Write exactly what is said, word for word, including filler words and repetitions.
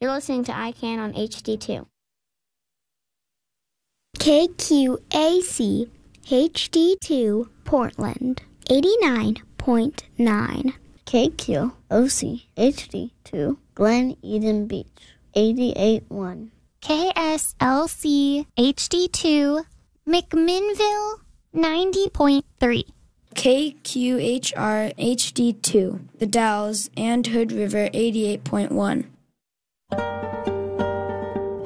You're listening to I CAN on H D two. K Q A C H D two Portland, eighty-nine point nine. K Q O C H D two Glen Eden Beach, eighty-eight point one. K S L C H D two McMinnville, ninety point three. K Q H R H D two The Dalles and Hood River, eighty-eight point one.